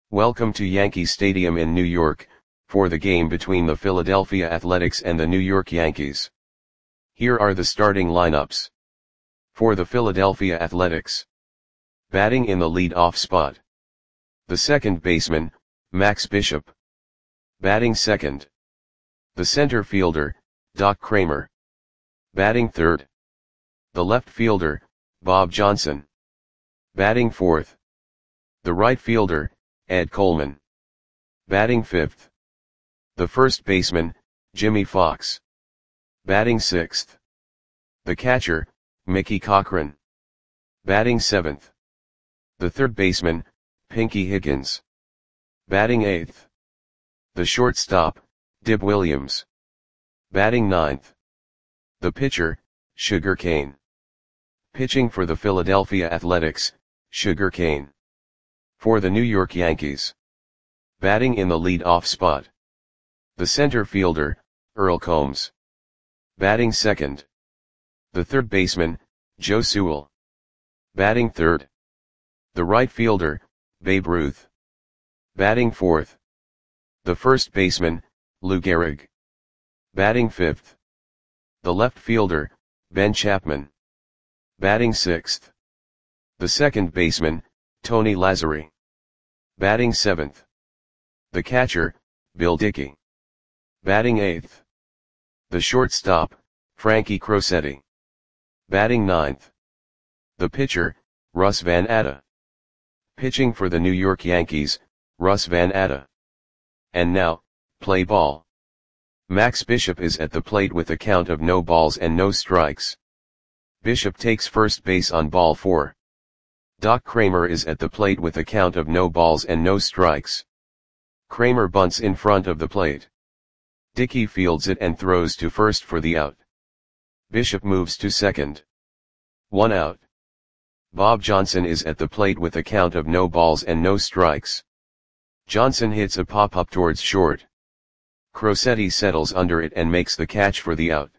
Welcome to Yankee Stadium in New York, for the game between the Philadelphia Athletics and the New York Yankees. Here are the starting lineups. For the Philadelphia Athletics. Batting in the lead-off spot. The second baseman, Max Bishop. Batting second. The center fielder, Doc Cramer. Batting third. The left fielder, Bob Johnson. Batting fourth. The right fielder, Ed Coleman. Batting fifth. The first baseman, Jimmy Fox. Batting sixth. The catcher, Mickey Cochrane. Batting seventh. The third baseman, Pinky Higgins. Batting eighth. The shortstop, Dib Williams. Batting ninth. The pitcher, Sugar Kane. Pitching for the Philadelphia Athletics, Sugar Kane. For the New York Yankees. Batting in the lead-off spot. The center fielder, Earl Combs. Batting second. The third baseman, Joe Sewell. Batting third. The right fielder, Babe Ruth. Batting fourth. The first baseman, Lou Gehrig. Batting fifth. The left fielder, Ben Chapman. Batting sixth. The second baseman, Tony Lazzeri. Batting seventh. The catcher, Bill Dickey. Batting eighth. The shortstop, Frankie Crosetti. Batting ninth. The pitcher, Russ Van Atta. Pitching for the New York Yankees, Russ Van Atta. And now, play ball. Max Bishop is at the plate with a count of no balls and no strikes. Bishop takes first base on ball 4. Doc Cramer is at the plate with a count of no balls and no strikes. Cramer bunts in front of the plate. Dickey fields it and throws to first for the out. Bishop moves to second. 1 out. Bob Johnson is at the plate with a count of no balls and no strikes. Johnson hits a pop-up towards short. Crosetti settles under it and makes the catch for the out.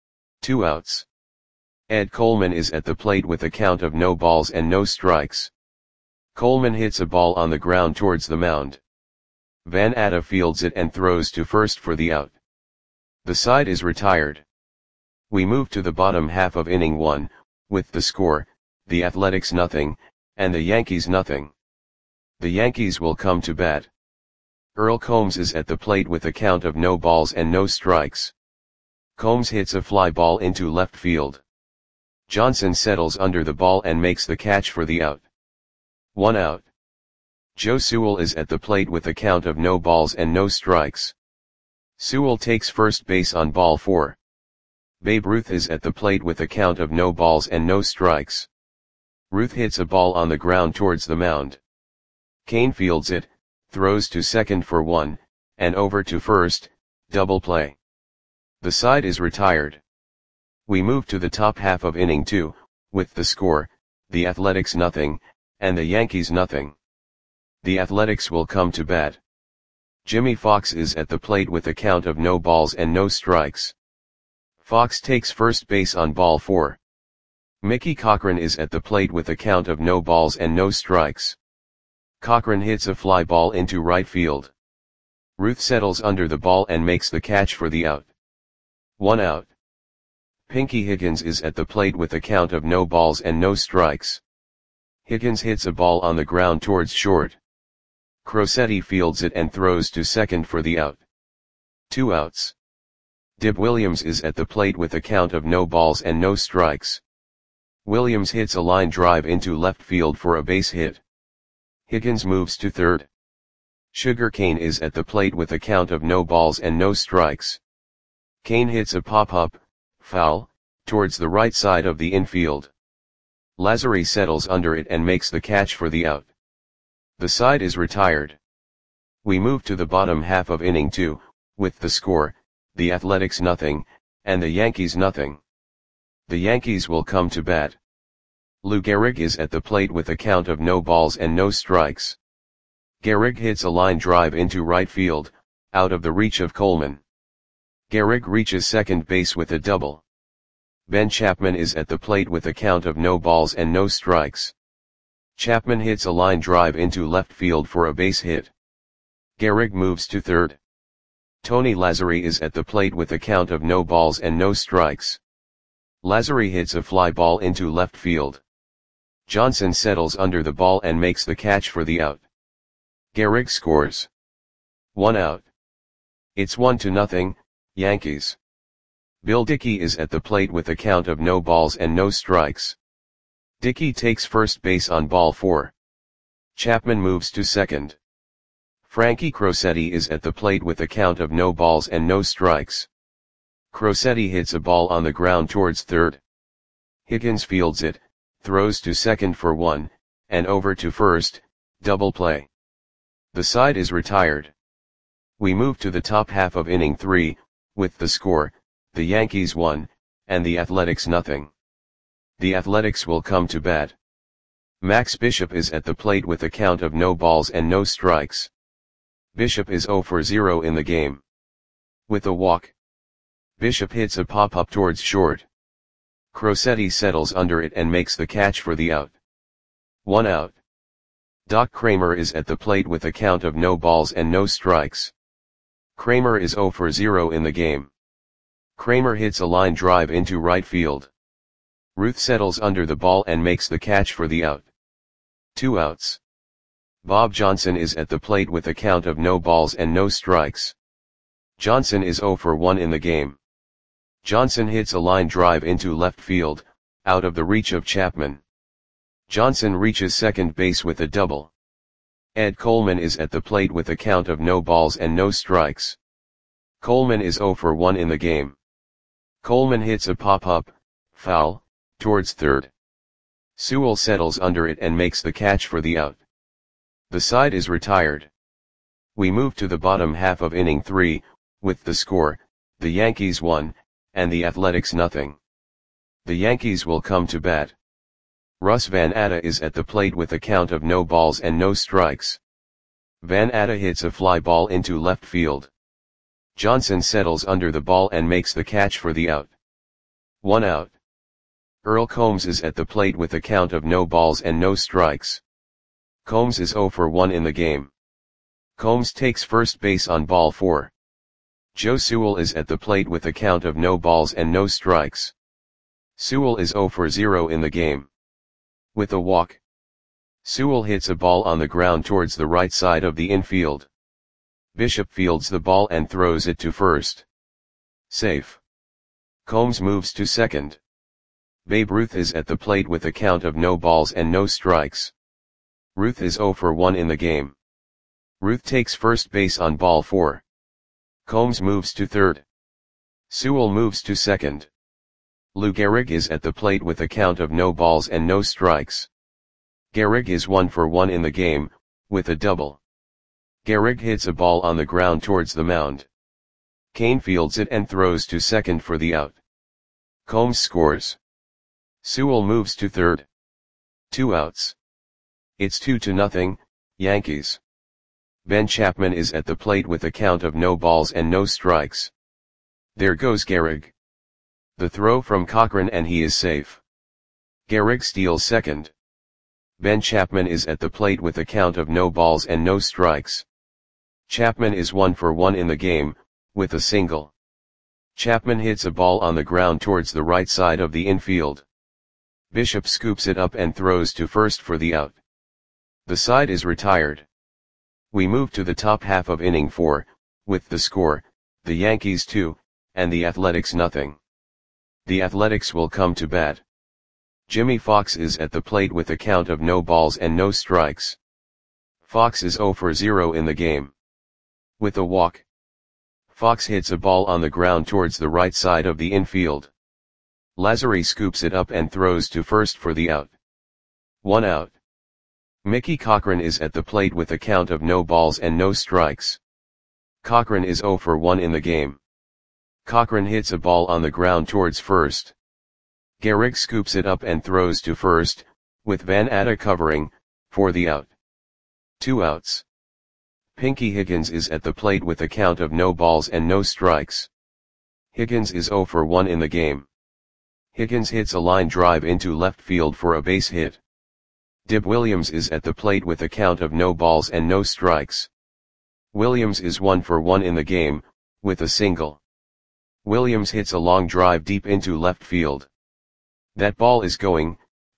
2 outs. Ed Coleman is at the plate with a count of no balls and no strikes. Coleman hits a ball on the ground towards the mound. Van Atta fields it and throws to first for the out. The side is retired. We move to the bottom half of inning 1, with the score, the Athletics 0, and the Yankees 0. The Yankees will come to bat. Earl Combs is at the plate with a count of no balls and no strikes. Combs hits a fly ball into left field. Johnson settles under the ball and makes the catch for the out. 1 out. Joe Sewell is at the plate with a count of no balls and no strikes. Sewell takes first base on ball 4. Babe Ruth is at the plate with a count of no balls and no strikes. Ruth hits a ball on the ground towards the mound. Kane fields it, throws to second for 1, and over to first, double play. The side is retired. We move to the top half of inning 2, with the score, the Athletics 0, and the Yankees 0. The Athletics will come to bat. Jimmy Fox is at the plate with a count of no balls and no strikes. Fox takes first base on ball 4. Mickey Cochrane is at the plate with a count of no balls and no strikes. Cochrane hits a fly ball into right field. Ruth settles under the ball and makes the catch for the out. 1 out. Pinky Higgins is at the plate with a count of no balls and no strikes. Higgins hits a ball on the ground towards short. Crosetti fields it and throws to second for the out. 2 outs. Dib Williams is at the plate with a count of no balls and no strikes. Williams hits a line drive into left field for a base hit. Higgins moves to third. Sugar Kane is at the plate with a count of no balls and no strikes. Kane hits a pop-up, foul, towards the right side of the infield. Lazzeri settles under it and makes the catch for the out. The side is retired. We move to the bottom half of inning 2, with the score, the Athletics 0, and the Yankees 0. The Yankees will come to bat. Lou Gehrig is at the plate with a count of no balls and no strikes. Gehrig hits a line drive into right field, out of the reach of Coleman. Gehrig reaches second base with a double. Ben Chapman is at the plate with a count of no balls and no strikes. Chapman hits a line drive into left field for a base hit. Gehrig moves to third. Tony Lazzeri is at the plate with a count of no balls and no strikes. Lazzeri hits a fly ball into left field. Johnson settles under the ball and makes the catch for the out. Gehrig scores. 1 out. It's 1-0, Yankees. Bill Dickey is at the plate with a count of no balls and no strikes. Dickey takes first base on ball 4. Chapman moves to second. Frankie Crosetti is at the plate with a count of no balls and no strikes. Crosetti hits a ball on the ground towards third. Higgins fields it, throws to second for 1, and over to first, double play. The side is retired. We move to the top half of inning 3, with the score, the Yankees 1, and the Athletics 0. The Athletics will come to bat. Max Bishop is at the plate with a count of no balls and no strikes. Bishop is 0 for 0 in the game. With a walk, Bishop hits a pop-up towards short. Crosetti settles under it and makes the catch for the out. 1 out. Doc Kramer is at the plate with a count of no balls and no strikes. Kramer is 0 for 0 in the game. Kramer hits a line drive into right field. Ruth settles under the ball and makes the catch for the out. 2 outs. Bob Johnson is at the plate with a count of no balls and no strikes. Johnson is 0 for 1 in the game. Johnson hits a line drive into left field, out of the reach of Chapman. Johnson reaches second base with a double. Ed Coleman is at the plate with a count of no balls and no strikes. Coleman is 0 for 1 in the game. Coleman hits a pop-up, foul, towards third. Sewell settles under it and makes the catch for the out. The side is retired. We move to the bottom half of inning 3, with the score, the Yankees 1, and the Athletics 0. The Yankees will come to bat. Russ Van Atta is at the plate with a count of no balls and no strikes. Van Atta hits a fly ball into left field. Johnson settles under the ball and makes the catch for the out. 1 out. Earl Combs is at the plate with a count of no balls and no strikes. Combs is 0 for 1 in the game. Combs takes first base on ball 4. Joe Sewell is at the plate with a count of no balls and no strikes. Sewell is 0 for 0 in the game. With a walk, Sewell hits a ball on the ground towards the right side of the infield. Bishop fields the ball and throws it to first. Safe. Combs moves to second. Babe Ruth is at the plate with a count of no balls and no strikes. Ruth is 0 for 1 in the game. Ruth takes first base on ball 4. Combs moves to third. Sewell moves to second. Lou Gehrig is at the plate with a count of no balls and no strikes. Gehrig is 1 for 1 in the game, with a double. Gehrig hits a ball on the ground towards the mound. Kane fields it and throws to second for the out. Combs scores. Sewell moves to third. 2 outs. It's 2-0, Yankees. Ben Chapman is at the plate with a count of no balls and no strikes. There goes Gehrig. The throw from Cochran and he is safe. Gehrig steals second. Ben Chapman is at the plate with a count of no balls and no strikes. Chapman is 1 for 1 in the game, with a single. Chapman hits a ball on the ground towards the right side of the infield. Bishop scoops it up and throws to first for the out. The side is retired. We move to the top half of inning 4, with the score, the Yankees 2, and the Athletics 0. The Athletics will come to bat. Jimmy Fox is at the plate with a count of no balls and no strikes. Fox is 0 for 0 in the game. With a walk, Fox hits a ball on the ground towards the right side of the infield. Lazzeri scoops it up and throws to first for the out. 1 out. Mickey Cochran is at the plate with a count of no balls and no strikes. Cochran is 0 for 1 in the game. Cochran hits a ball on the ground towards first. Gehrig scoops it up and throws to first, with Van Atta covering, for the out. 2 outs. Pinky Higgins is at the plate with a count of no balls and no strikes. Higgins is 0 for 1 in the game. Higgins hits a line drive into left field for a base hit. Dib Williams is at the plate with a count of no balls and no strikes. Williams is 1 for 1 in the game, with a single. Williams hits a long drive deep into left field. That ball is gone.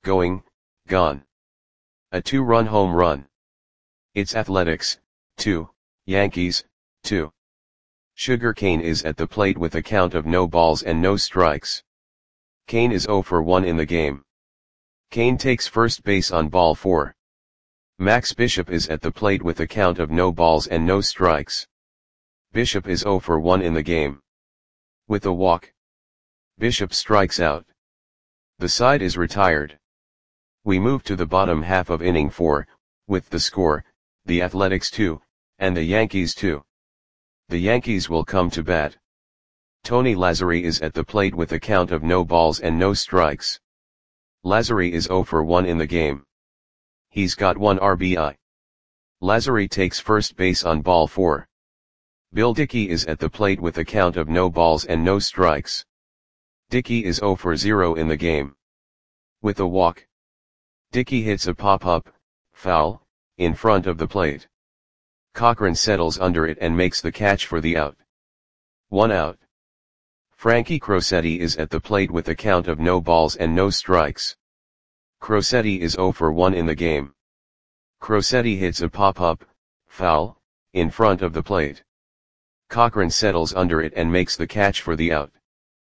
A 2-run home run. It's Athletics, 2, Yankees, 2. Sugar Kane is at the plate with a count of no balls and no strikes. Kane is 0 for 1 in the game. Kane takes first base on ball 4. Max Bishop is at the plate with a count of no balls and no strikes. Bishop is 0 for 1 in the game. With a walk, Bishop strikes out. The side is retired. We move to the bottom half of inning 4, with the score, the Athletics 2, and the Yankees 2. The Yankees will come to bat. Tony Lazzeri is at the plate with a count of no balls and no strikes. Lazzeri is 0 for 1 in the game. He's got 1 RBI. Lazzeri takes first base on ball 4. Bill Dickey is at the plate with a count of no balls and no strikes. Dickey is 0 for 0 in the game. With a walk, Dickey hits a pop-up, foul, in front of the plate. Cochran settles under it and makes the catch for the out. 1 out. Frankie Crosetti is at the plate with a count of no balls and no strikes. Crosetti is 0 for 1 in the game. Crosetti hits a pop-up, foul, in front of the plate. Cochran settles under it and makes the catch for the out.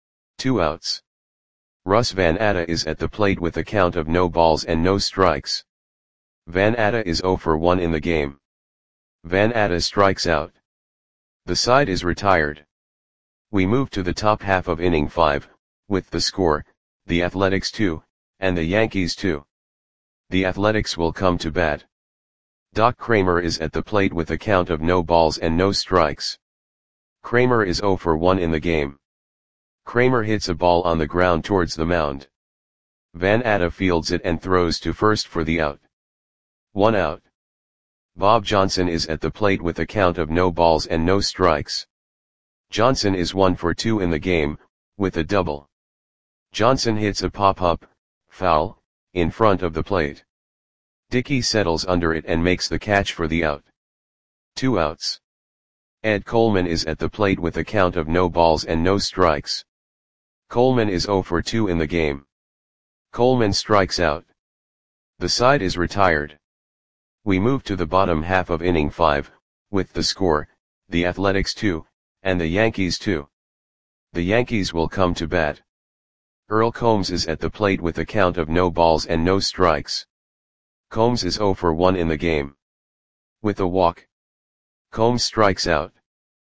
2 outs. Russ Van Atta is at the plate with a count of no balls and no strikes. Van Atta is 0 for 1 in the game. Van Atta strikes out. The side is retired. We move to the top half of inning 5, with the score, the Athletics 2, and the Yankees 2. The Athletics will come to bat. Doc Kramer is at the plate with a count of no balls and no strikes. Kramer is 0 for 1 in the game. Kramer hits a ball on the ground towards the mound. Van Atta fields it and throws to first for the out. 1 out. Bob Johnson is at the plate with a count of no balls and no strikes. Johnson is 1 for 2 in the game, with a double. Johnson hits a pop-up, foul, in front of the plate. Dickey settles under it and makes the catch for the out. 2 outs. Ed Coleman is at the plate with a count of no balls and no strikes. Coleman is 0 for 2 in the game. Coleman strikes out. The side is retired. We move to the bottom half of inning 5, with the score, the Athletics 2, and the Yankees 2. The Yankees will come to bat. Earl Combs is at the plate with a count of no balls and no strikes. Combs is 0 for 1 in the game. With a walk, Combs strikes out.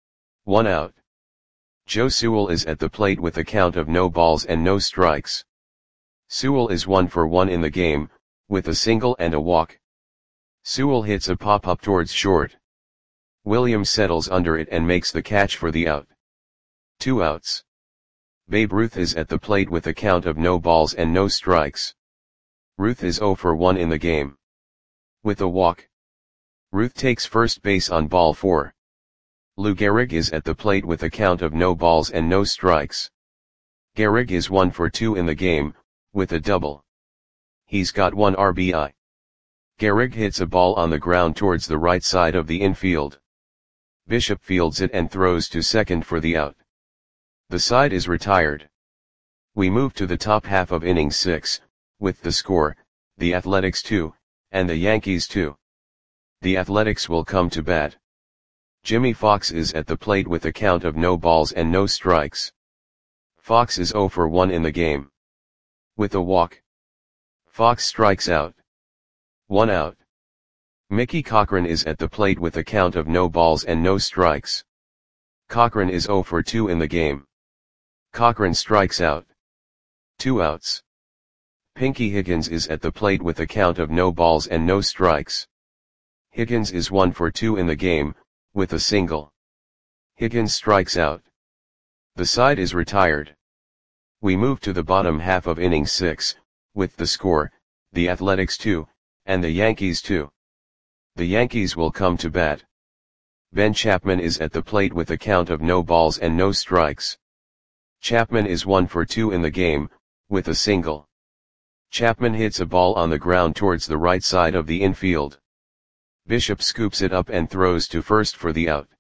1 out. Joe Sewell is at the plate with a count of no balls and no strikes. Sewell is 1 for 1 in the game, with a single and a walk. Sewell hits a pop-up towards short. Williams settles under it and makes the catch for the out. 2 outs. Babe Ruth is at the plate with a count of no balls and no strikes. Ruth is 0 for 1 in the game. With a walk, Ruth takes first base on ball 4. Lou Gehrig is at the plate with a count of no balls and no strikes. Gehrig is 1 for 2 in the game, with a double. He's got 1 RBI. Gehrig hits a ball on the ground towards the right side of the infield. Bishop fields it and throws to second for the out. The side is retired. We move to the top half of inning 6, with the score, the Athletics 2, and the Yankees 2. The Athletics will come to bat. Jimmy Fox is at the plate with a count of no balls and no strikes. Fox is 0 for 1 in the game. With a walk, Fox strikes out. 1 out. Mickey Cochran is at the plate with a count of no balls and no strikes. Cochran is 0 for 2 in the game. Cochran strikes out. 2 outs. Pinky Higgins is at the plate with a count of no balls and no strikes. Higgins is 1 for 2 in the game, with a single. Higgins strikes out. The side is retired. We move to the bottom half of inning 6, with the score, the Athletics 2, and the Yankees 2. The Yankees will come to bat. Ben Chapman is at the plate with a count of no balls and no strikes. Chapman is 1 for 2 in the game, with a single. Chapman hits a ball on the ground towards the right side of the infield. Bishop scoops it up and throws to first for the out.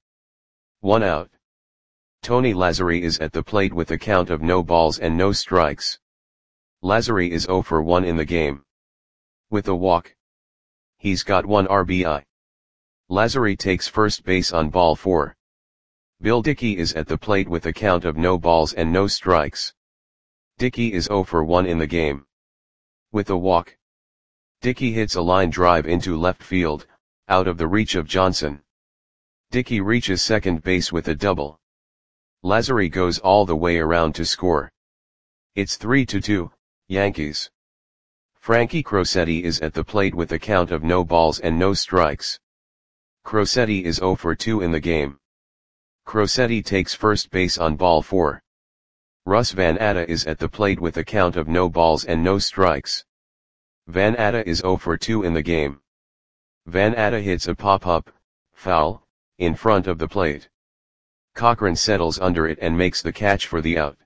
1 out. Tony Lazzari is at the plate with a count of no balls and no strikes. Lazzari is 0 for 1 in the game. With a walk. He's got 1 RBI. Lazzari takes first base on ball 4. Bill Dickey is at the plate with a count of no balls and no strikes. Dickey is 0 for 1 in the game. With a walk. Dickey hits a line drive into left field, out of the reach of Johnson. Dickey reaches second base with a double. Lazzari goes all the way around to score. It's 3-2, Yankees. Frankie Crosetti is at the plate with a count of no balls and no strikes. Crosetti is 0 for 2 in the game. Crosetti takes first base on ball 4. Russ Van Atta is at the plate with a count of no balls and no strikes. Van Atta is 0 for 2 in the game. Van Atta hits a pop-up, foul, in front of the plate. Cochran settles under it and makes the catch for the out.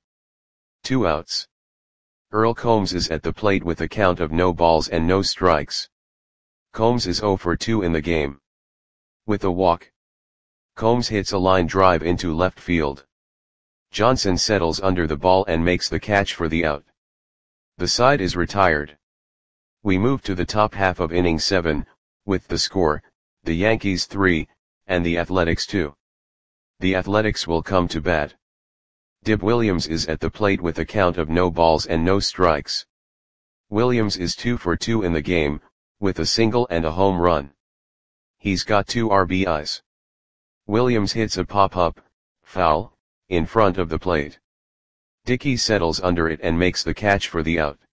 2 outs. Earl Combs is at the plate with a count of no balls and no strikes. Combs is 0 for 2 in the game. With a walk. Combs hits a line drive into left field. Johnson settles under the ball and makes the catch for the out. The side is retired. We move to the top half of inning 7, with the score, the Yankees 3, and the Athletics 2. The Athletics will come to bat. Dib Williams is at the plate with a count of no balls and no strikes. Williams is 2 for 2 in the game, with a single and a home run. He's got 2 RBIs. Williams hits a pop-up, foul, in front of the plate. Dickey settles under it and makes the catch for the out.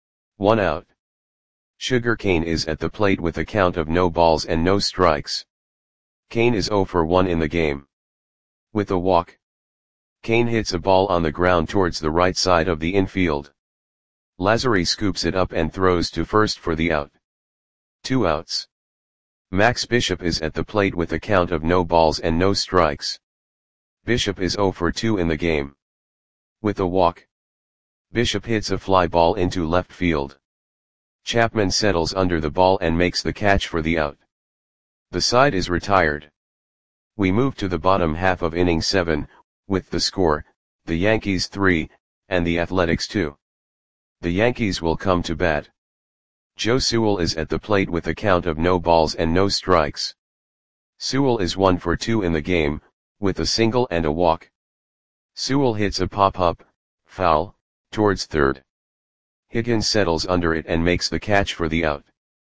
1 out. Sugar Kane is at the plate with a count of no balls and no strikes. Kane is 0 for 1 in the game. With a walk. Kane hits a ball on the ground towards the right side of the infield. Lazzari scoops it up and throws to first for the out. 2 outs. Max Bishop is at the plate with a count of no balls and no strikes. Bishop is 0 for 2 in the game. With a walk. Bishop hits a fly ball into left field. Chapman settles under the ball and makes the catch for the out. The side is retired. We move to the bottom half of inning 7, with the score, the Yankees 3, and the Athletics 2. The Yankees will come to bat. Joe Sewell is at the plate with a count of no balls and no strikes. Sewell is 1 for 2 in the game, with a single and a walk. Sewell hits a pop-up, foul, towards third. Higgins settles under it and makes the catch for the out.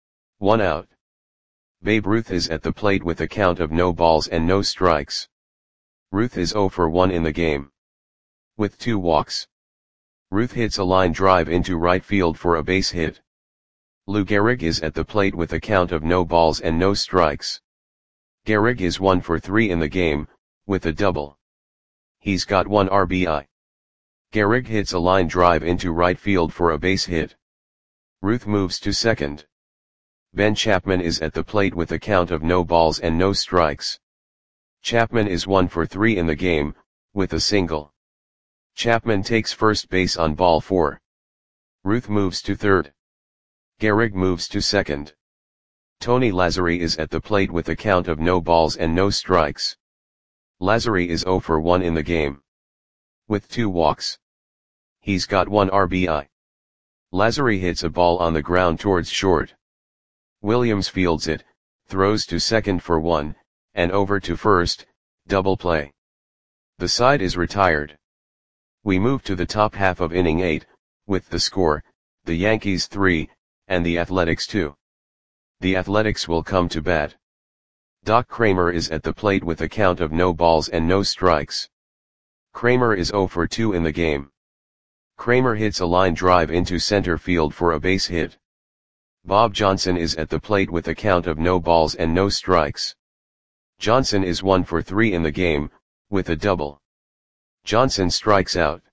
1 out. Babe Ruth is at the plate with a count of no balls and no strikes. Ruth is 0 for 1 in the game. With 2 walks. Ruth hits a line drive into right field for a base hit. Lou Gehrig is at the plate with a count of no balls and no strikes. Gehrig is 1 for 3 in the game, with a double. He's got 1 RBI. Gehrig hits a line drive into right field for a base hit. Ruth moves to second. Ben Chapman is at the plate with a count of no balls and no strikes. Chapman is 1 for 3 in the game, with a single. Chapman takes first base on ball 4. Ruth moves to third. Gehrig moves to second. Tony Lazzari is at the plate with a count of no balls and no strikes. Lazzari is 0 for 1 in the game. With 2 walks. He's got 1 RBI. Lazzari hits a ball on the ground towards short. Williams fields it, throws to second for 1, and over to first, double play. The side is retired. We move to the top half of inning 8, with the score, the Yankees 3, and the Athletics 2. The Athletics will come to bat. Doc Kramer is at the plate with a count of no balls and no strikes. Kramer is 0 for 2 in the game. Kramer hits a line drive into center field for a base hit. Bob Johnson is at the plate with a count of no balls and no strikes. Johnson is 1 for 3 in the game, with a double. Johnson strikes out.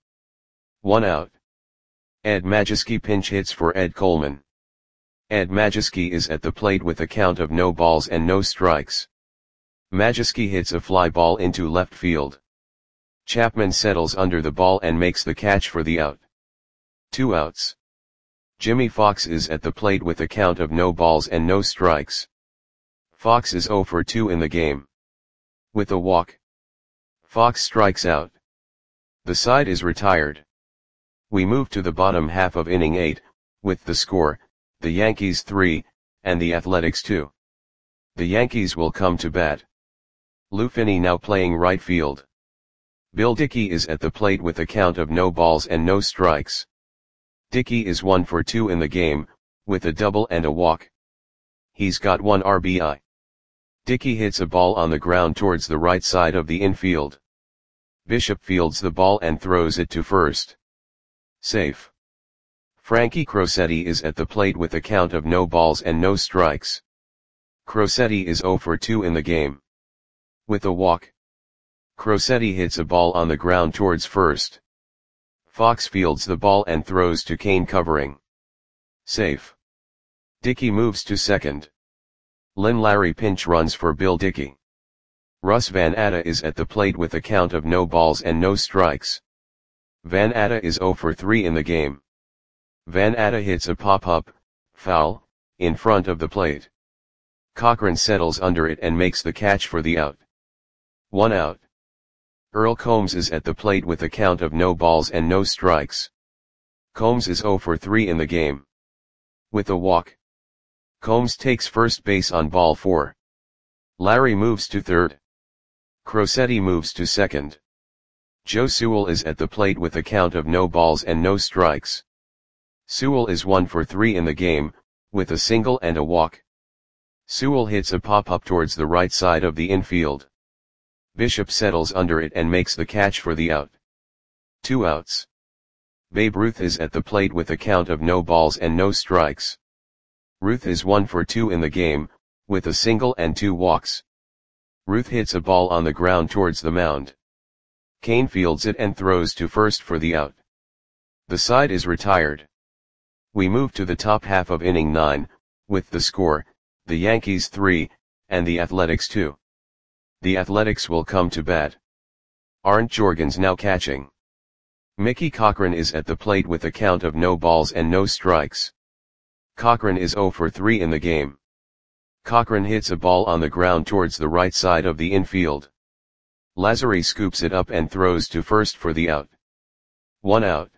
1 out. Ed Majewski pinch hits for Ed Coleman. Ed Majewski is at the plate with a count of no balls and no strikes. Majewski hits a fly ball into left field. Chapman settles under the ball and makes the catch for the out. 2 outs. Jimmy Fox is at the plate with a count of no balls and no strikes. Fox is 0 for 2 in the game. With a walk, Fox strikes out. The side is retired. We move to the bottom half of inning 8, with the score, the Yankees 3, and the Athletics 2. The Yankees will come to bat. Lou Finney now playing right field. Bill Dickey is at the plate with a count of no balls and no strikes. Dickey is 1 for 2 in the game, with a double and a walk. He's got 1 RBI. Dickey hits a ball on the ground towards the right side of the infield. Bishop fields the ball and throws it to first. Safe. Frankie Crosetti is at the plate with a count of no balls and no strikes. Crosetti is 0 for 2 in the game. With a walk, Crosetti hits a ball on the ground towards first. Fox fields the ball and throws to Kane covering. Safe. Dickey moves to second. Lynn Larry pinch runs for Bill Dickey. Russ Van Atta is at the plate with a count of no balls and no strikes. Van Atta is 0 for 3 in the game. Van Atta hits a pop-up, foul, in front of the plate. Cochran settles under it and makes the catch for the out. 1 out. Earl Combs is at the plate with a count of no balls and no strikes. Combs is 0 for 3 in the game. With a walk, Combs takes first base on ball 4. Larry moves to third. Crosetti moves to second. Joe Sewell is at the plate with a count of no balls and no strikes. Sewell is 1 for 3 in the game, with a single and a walk. Sewell hits a pop-up towards the right side of the infield. Bishop settles under it and makes the catch for the out. 2 outs. Babe Ruth is at the plate with a count of no balls and no strikes. Ruth is 1 for 2 in the game, with a single and 2 walks. Ruth hits a ball on the ground towards the mound. Kane fields it and throws to first for the out. The side is retired. We move to the top half of inning 9, with the score, the Yankees 3, and the Athletics 2. The Athletics will come to bat. Arndt Jorgens now catching. Mickey Cochran is at the plate with a count of no balls and no strikes. Cochran is 0 for 3 in the game. Cochran hits a ball on the ground towards the right side of the infield. Lazary scoops it up and throws to first for the out. 1 out.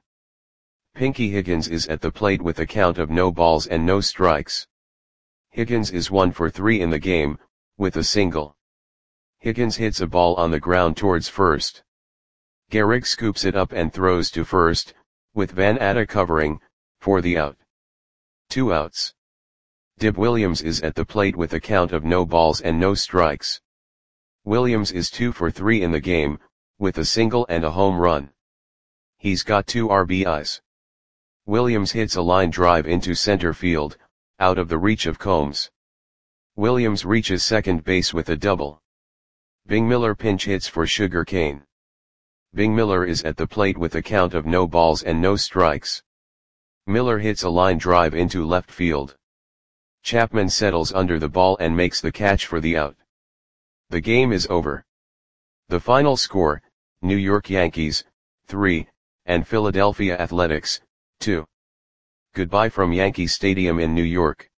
Pinky Higgins is at the plate with a count of no balls and no strikes. Higgins is 1 for 3 in the game, with a single. Higgins hits a ball on the ground towards first. Gehrig scoops it up and throws to first, with Van Atta covering, for the out. 2 outs. Dib Williams is at the plate with a count of no balls and no strikes. Williams is 2 for 3 in the game, with a single and a home run. He's got 2 RBIs. Williams hits a line drive into center field, out of the reach of Combs. Williams reaches second base with a double. Bing Miller pinch hits for Sugar Kane. Bing Miller is at the plate with a count of no balls and no strikes. Miller hits a line drive into left field. Chapman settles under the ball and makes the catch for the out. The game is over. The final score, New York Yankees, 3, and Philadelphia Athletics, 2. Goodbye from Yankee Stadium in New York.